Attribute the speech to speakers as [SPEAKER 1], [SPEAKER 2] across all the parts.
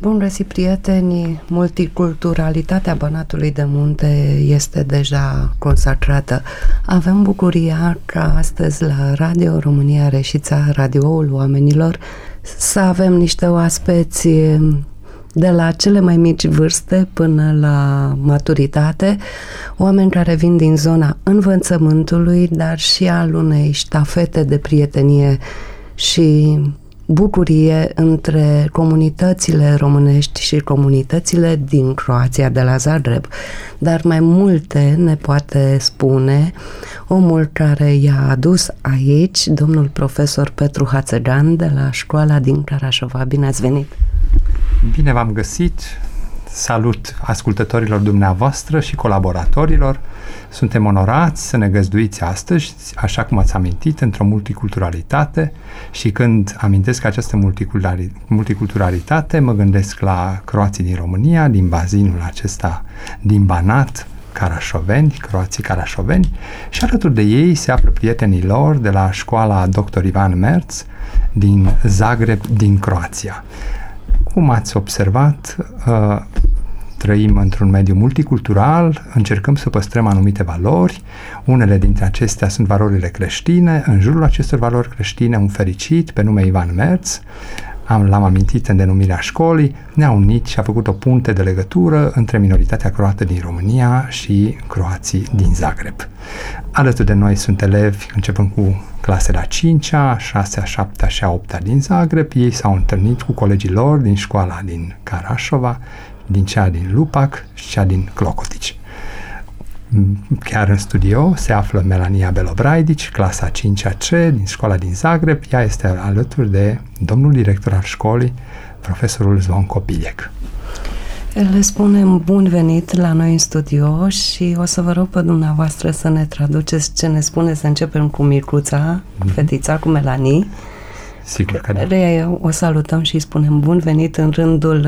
[SPEAKER 1] Bun găsit, prieteni! Multiculturalitatea Banatului de Munte este deja consacrată. Avem bucuria ca astăzi la Radio România Reșița, radioul oamenilor, să avem niște oaspeți de la cele mai mici vârste până la maturitate, oameni care vin din zona învățământului, dar și al unei ștafete de prietenie și bucurie între comunitățile românești și comunitățile din Croația, de la Zagreb. Dar mai multe ne poate spune omul care i-a adus aici, domnul profesor Petru Hațegan, de la școala din Carașova. Bine ați venit!
[SPEAKER 2] Bine v-am găsit! Salut ascultătorilor dumneavoastră și colaboratorilor! Suntem onorați să ne găzduiți astăzi, așa cum ați amintit, într-o multiculturalitate, și când amintesc această multiculturalitate, mă gândesc la croații din România, din bazinul acesta, din Banat, carașoveni, croații carașoveni, și alături de ei se află prietenii lor de la școala Dr. Ivan Merz din Zagreb, din Croația. Cum ați observat, trăim într-un mediu multicultural, încercăm să păstrăm anumite valori, unele dintre acestea sunt valorile creștine, în jurul acestor valori creștine un fericit pe nume Ivan Merz, l-am amintit în denumirea școlii, ne-a unit și a făcut o punte de legătură între minoritatea croată din România și croații din Zagreb. Alături de noi sunt elevi, începând cu clasele a 5-a, 6-a, 7-a și a 8-a din Zagreb. Ei s-au întâlnit cu colegii lor din școala din Carașova, din cea din Lupac și cea din Clocotici. Chiar în studio se află Melania Belobraidici, clasa 5-a C din școala din Zagreb. Ea este alături de domnul director al școlii, profesorul Zvonko Piljek.
[SPEAKER 1] Le spunem bun venit la noi în studio și o să vă rog pe dumneavoastră să ne traduceți ce ne spune, să începem cu micuța, cu fetița, cu Melanie.
[SPEAKER 2] Sigur că da.
[SPEAKER 1] O salutăm și îi spunem bun venit în rândul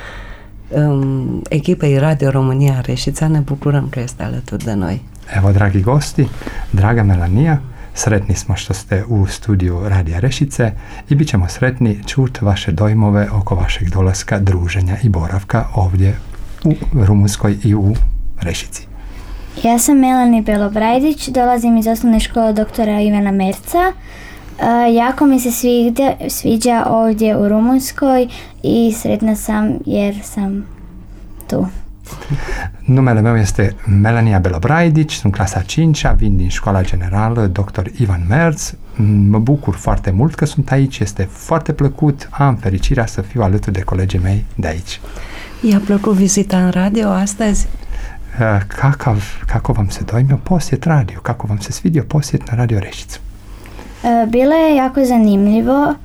[SPEAKER 1] ekipej Radio România Rešica. Ne bukuram că este alături de noi.
[SPEAKER 2] Evo, dragi gosti, draga Melanija, sretni smo što ste u studiju Radija Rešice i bit ćemo sretni čuti vaše dojmove oko vašeg dolaska, druženja i boravka ovdje u Rumunskoj i u Rešici.
[SPEAKER 3] Ja sam Melanie Belobraidić, dolazim iz osnovne škole doktora Ivana Merza. Jako mi se sviđa ovdje u Rumunskoj i sretna sam jer sam tu.
[SPEAKER 2] Numele meu este Melania Belobraidić, sunt clasa 5-a, vin din școala generală Dr. Ivan Merz. Mă bucur foarte mult că sunt aici, este foarte plăcut, am fericirea să fiu alături de colegii mei de aici.
[SPEAKER 1] I-a plăcut vizita în radio astăzi?
[SPEAKER 2] Kako vam se dojmio posjet radio? Kako vam se svidio posjet na Radio Rešicu?
[SPEAKER 3] Bilo je jako zanimljivo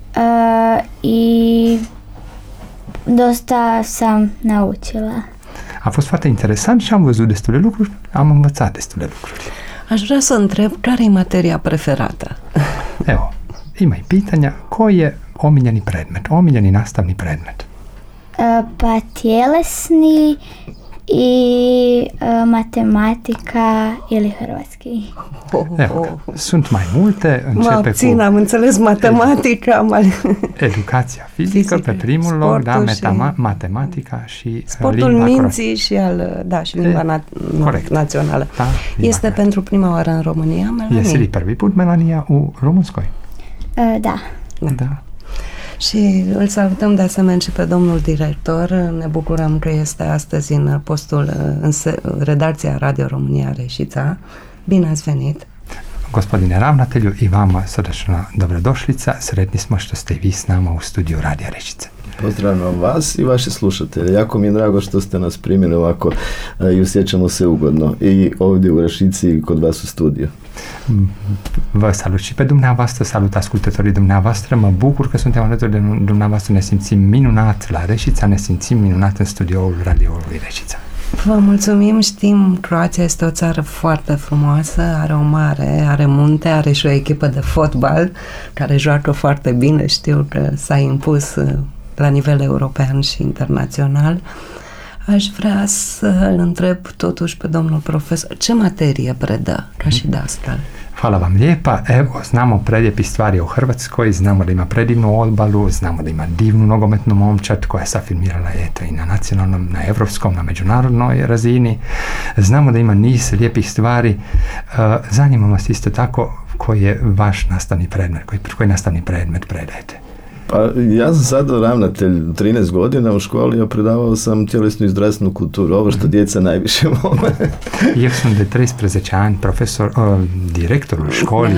[SPEAKER 3] i dosta sam naučila.
[SPEAKER 2] A fost foarte interesant și am văzut destule lucruri, am învățat destule lucruri.
[SPEAKER 1] Aș vrea să întreb, care e materia preferată?
[SPEAKER 2] Evo, ima i pitanja, koji je omiljeni predmet, omiljeni nastavni predmet?
[SPEAKER 3] Pa tjelesni i matematika ili hrvatski.
[SPEAKER 2] Evo, sunt mai multe, începe cu...
[SPEAKER 1] am înțeles matematica,
[SPEAKER 2] educația fizică pe primul loc, da, matematica și
[SPEAKER 1] sportul minții și și limba națională. Da, este pentru prima oară în România, Melanie?
[SPEAKER 2] Este li prvi put, Melania, u Rumunskoj?
[SPEAKER 3] Da.
[SPEAKER 2] Da.
[SPEAKER 1] Și îl salutăm de asemenea și pe domnul director. Ne bucurăm că este astăzi în postul, în redacția Radio România Rešica. Bine ați venit!
[SPEAKER 2] Gospodine ravnatelju, i vama srdečna dobrodošlica. Sretni smo što ste i vi s nama u studiju Radija Rešice.
[SPEAKER 4] Pozdravljam vas i vaše slušatelje. Jako mi je drago što ste nas primili ovako i osjećamo se ugodno i ovdje u Rešici i kod vas u studiju.
[SPEAKER 2] Vă salut și pe dumneavoastră, salut ascultătorii dumneavoastră, mă bucur că suntem alături de dumneavoastră, ne simțim minunat la Rešica, ne simțim minunat în studioul radioului Rešica.
[SPEAKER 1] Vă mulțumim, știm, Croația este o țară foarte frumoasă, are o mare, are munte, are și o echipă de fotbal care joacă foarte bine, știu că s-a impus la nivel european și internațional. Aș vrea să-l întreb totuși pe domnul profesor, ce materie predă ca și de asta?
[SPEAKER 2] Hvala vam lijepa. Evo, znamo prelijepi stvari u Hrvatskoj, znamo da ima predivnu obalu, znamo da ima divnu nogometnu momčad koja je safilmirala eto i na nacionalnom, na evropskom, na međunarodnoj razini. Znamo da ima niz lijepih stvari. Zanima vas isto tako koji je vaš nastavni predmet, koji nastavni predmet predajete?
[SPEAKER 4] Pa ja sam sad ravnatelj 13 godina u školi, a predavao sam tjelesnu i zdravstvenu kulturu, ovo što djeca najviše vole.
[SPEAKER 2] Jaz sem res prezačan direktor v školi,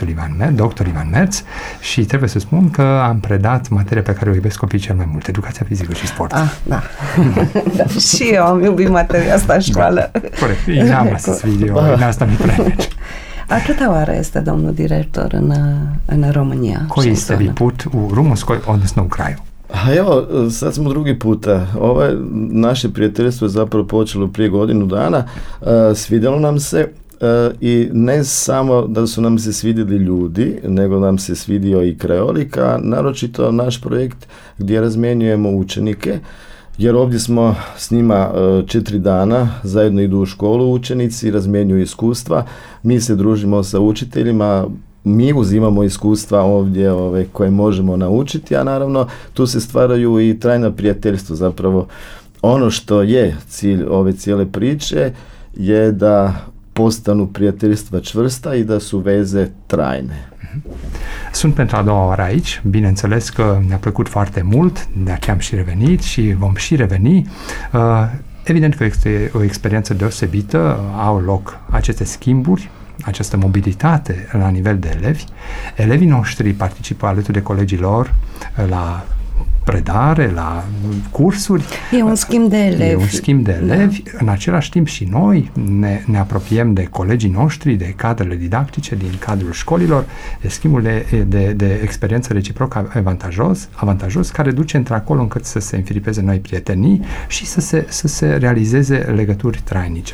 [SPEAKER 2] dr. Ivan Merc, și trebuie să spun că am predat materia pe care o iubesc copiii cel mai mult, educația fizică și sport.
[SPEAKER 1] Da. Și eu am iubit materia asta în școală.
[SPEAKER 2] Corect, i nama se svidio, i nastavni predmet.
[SPEAKER 1] A câta oară este domnul director în România?
[SPEAKER 2] Koji ste vi put u Rumunskoj, odnosno u kraju?
[SPEAKER 4] A evo, sad smo drugi puta. Ovo naše prijateljstvo je zapravo počelo prije godinu dana. Svidjelo nam se i ne samo da su nam se svidjeli ljudi, nego nam se svidio i krajolik, a naročito naš projekt gdje razmjenjujemo učenike, jer ovdje smo s njima 4 dana, zajedno idu u školu učenici, razmjenjuju iskustva, mi se družimo sa učiteljima, mi uzimamo iskustva ovdje koje možemo naučiti, a naravno tu se stvaraju i trajna prijateljstva. Zapravo ono što je cilj ove cijele priče je da postanu prijateljstva čvrsta i da su veze trajne.
[SPEAKER 2] Sunt pentru a doua oară aici, bineînțeles că ne-a plăcut foarte mult, de aceea am și revenit și vom și reveni. Evident că este o experiență deosebită, au loc aceste schimburi, această mobilitate la nivel de elevi. Elevii noștri participă alături de colegii lor la predare, la cursuri.
[SPEAKER 1] E un schimb de elevi.
[SPEAKER 2] E un schimb de elevi. Da. În același timp și noi ne apropiem de colegii noștri, de cadrele didactice din cadrul școlilor, de schimbul de experiență reciproc avantajos, care duce într-acolo încât să se înfiripeze noi prietenii și să se realizeze legături trainice.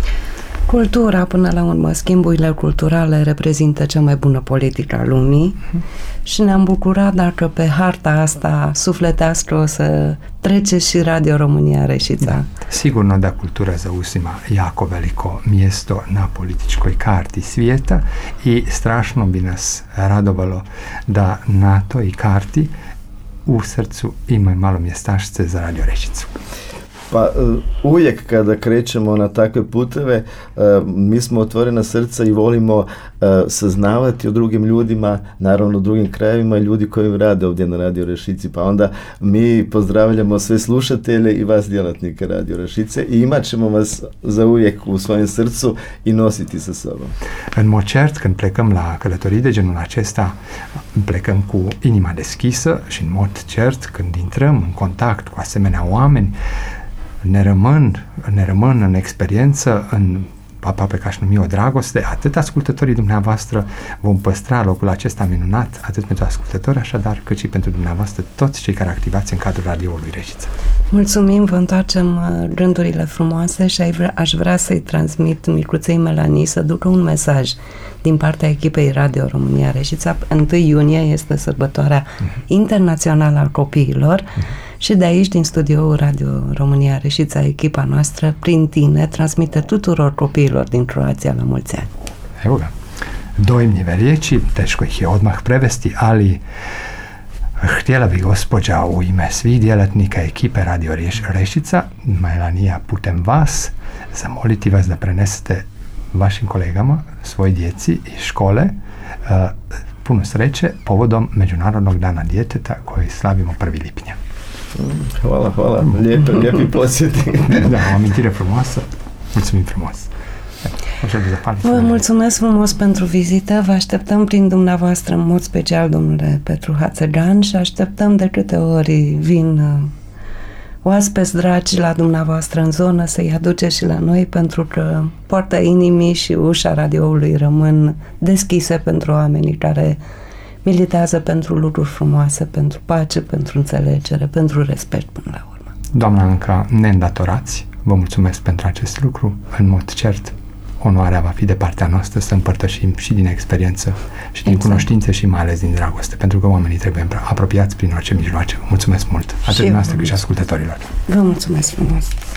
[SPEAKER 1] Cultura, până la urmă, schimburile culturale reprezintă cea mai bună politică a lumii și ne-am bucurat dacă pe harta asta sufletească o să trece și Radio România Rešica.
[SPEAKER 2] Da. Sigurno da kultura zauzima jako veliko mjesto na političkoj karti svijeta i strašno bi nas radovalo da na toj karti u srcu ima malo mjestašce za Radio Rešicu.
[SPEAKER 4] Pa uvijek kada krećemo na takve puteve, mi smo otvorena srca i volimo saznavati o drugim ljudima, naravno o drugim krajevima i ljudi koji rade ovdje na Radio Rešici, pa onda mi pozdravljamo sve slušatelje i vas djelatnike Radio Rešice i imat ćemo vas za uvijek u svojem srcu i nositi sa sobom.
[SPEAKER 2] În mod cert, când plecăm la călătorii de genul acesta, plecăm cu inima deschisă și în mod cert, când intrăm în contact cu asemenea oameni, ne rămân în experiență, în aproape ca aș numi o dragoste, atât ascultătorii dumneavoastră vom păstra locul acesta minunat, atât pentru ascultători, așadar, cât și pentru dumneavoastră, toți cei care activați în cadrul radioului Reșița.
[SPEAKER 1] Mulțumim, vă întoarcem gândurile frumoase și aș vrea să-i transmit micuței Melanie să ducă un mesaj din partea echipei Radio România Reșița. 1 iunie este sărbătoarea internațională a copiilor și de aici, din studioul Radio România Rešica, echipa noastră, prin tine, transmite tuturor copiilor din Croația la mulți ani.
[SPEAKER 2] Evo ga. Dojmljive riječi, teško ih je odmah prevesti, ali htjela bi gospođa u ime svih djelatnika ekipe Radio Rešica, Melanija, putem vas, zamoliti vas da prenesete vašim kolegama, svoj djeci iz škole, puno sreće povodom Međunarodnog dana djeteta koji slavimo 1. lipnja.
[SPEAKER 4] Hvala. Lijepi posjeti.
[SPEAKER 2] Da, o amintire frumoasă. Mulțumim frumos.
[SPEAKER 1] Vă mulțumesc frumos pentru vizită, vă așteptăm prin dumneavoastră în mod special, domnule Petru Hațegan, și așteptăm de câte ori vin oaspeți dragi la dumneavoastră în zonă să-i aduce și la noi, pentru că poarta inimii și ușa radioului rămân deschise pentru oamenii care militează pentru lucruri frumoase, pentru pace, pentru înțelegere, pentru respect până la urmă.
[SPEAKER 2] Doamna Anca, neîndatorați, vă mulțumesc pentru acest lucru. În mod cert, onoarea va fi de partea noastră să împărtășim și din experiență și din cunoștințe și mai ales din dragoste, pentru că oamenii trebuie apropiați prin orice mijloace. Vă mulțumesc mult, atât dumneavoastră cât și ascultătorilor.
[SPEAKER 1] Vă mulțumesc frumos!